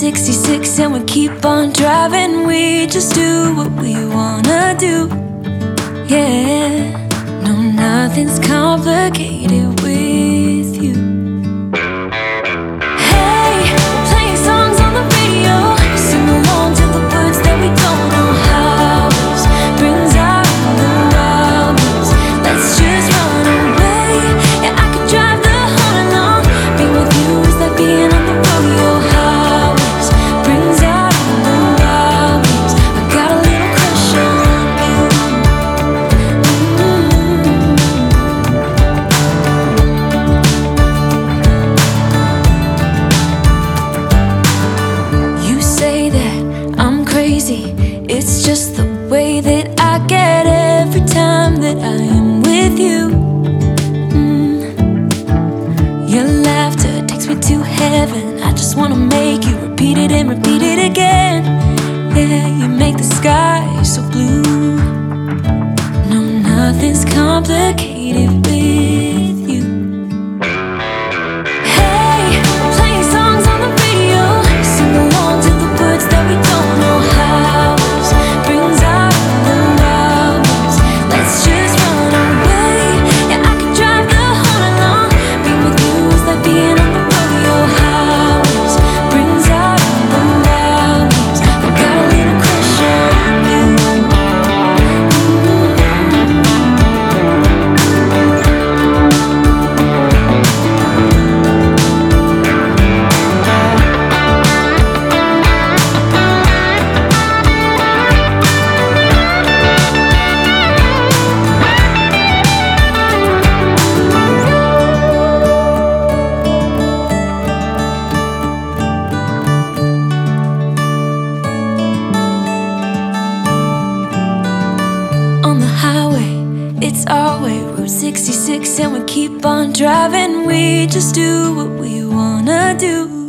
66 and we keep on driving. We just do what we wanna do. Yeah, no, nothing's complicated with you. Hey, playing songs on the radio, sing along to the words that we don't know how. Brings out the wildness. Let's just run away. Yeah, I could drive the whole night long. Being with you is like being on the rodeo highways. Brings out the wildness. I got a little crush on you. You say that I'm crazy. It's just the way that I get every time that I am with you. Your laughter takes me to heaven. I just wanna make you repeat it and repeat it again. Yeah, you make the sky so blue. No, nothing's complicated with you. Hey, playing songs on the radio, sing along to the words that we don't know how. Brings out the wildness. Let's just run away. Yeah, I could drive the whole night long. Being with you is like being on the rodeo highways. Brings out the wildness. I got a little crush on you. On the highway, it's our way, Route 66, and we keep on driving. We just do what we wanna do.